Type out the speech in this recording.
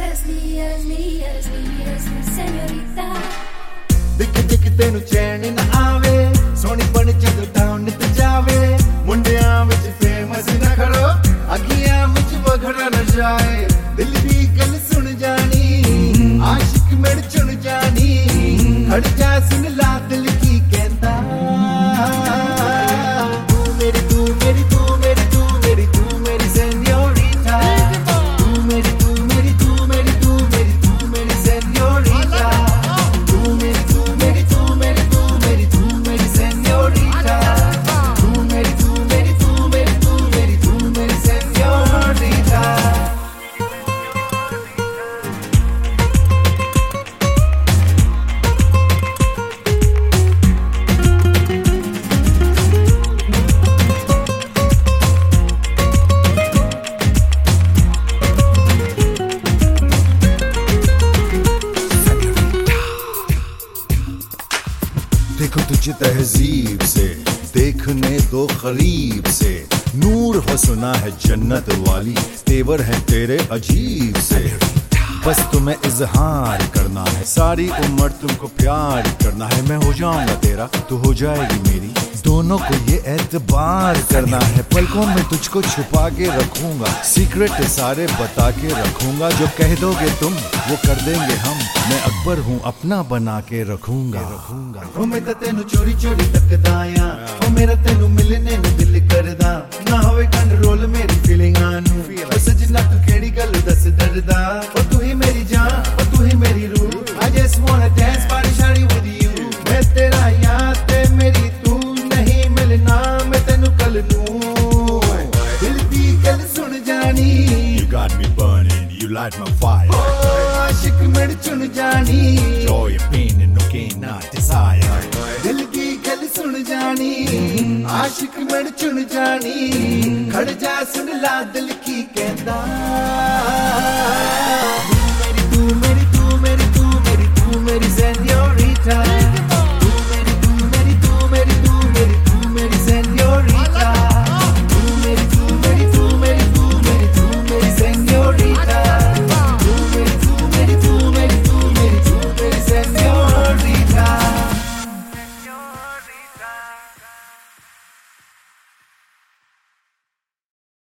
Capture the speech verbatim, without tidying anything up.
Esli, esli, esli, esli, señorita. दिख दिख तेनू चैन ना आवे सोनी बन जदों टाउन ते जावे मुंडियां विच फेमस ना खड़ो अगियां विच वखड़ा न जाए दिल दी गल सुन जानी आशिक मेरे चुन जानी खड़ जा सुन ला दिल की कहंदा तू मेरी तू मेरी तू मेरी तू मेरी तू मेरी सेñorita तू मेरी तू मेरी तू मेरी तू मेरी तू मेरी सेñorita तू मेरी तू मेरी तू मेरी तू मेरी तू मेरी सेñorita तू मेरी तू मेरी तू मेरी तू मेरी तू मेरी सेñorita देखो तुझे तहजीब से देखने दो करीब से नूर हो सुना है जन्नत वाली तेवर है तेरे अजीब से बस तुम्हें इजहार करना है सारी उम्र तुमको प्यार करना है मैं हो जाऊंगा तेरा तू हो जाएगी मेरी दोनों को ये एतबार करना है पलकों में तुझको छुपा के रखूंगा सीक्रेट सारे बता के रखूंगा जो कह दोगे तुम वो कर देंगे हम मैं अकबर हूँ अपना बना के रखूंगा रखूंगा ओ मैं तो तेनू चोरी चोरी तकदा आ ओ मेरा तेनू मिलने नु दिल करदा ना होवे कंट्रोल मेरी फीलिंगां नु ओ सजना तू केड़ी गल दस डरदा ओ तू ही मेरी जान ओ तू ही मेरी रूह I just wanna dance party शादी विद यू मैं तेरा यार ते मेरी तू नहीं मिलना मैं तेनू कल नू दिल दी गल सुन जानी you got me burning you light my fire आशिक मेरे चुन जानी joy of pain and no gain not desire दिल दी गल सुन जानी आशिक मेरे चुन जानी खड़ जा सुन ला दिल की कहंदा तू मेरी तू मेरी तू मेरी तू मेरी तू मेरी señorita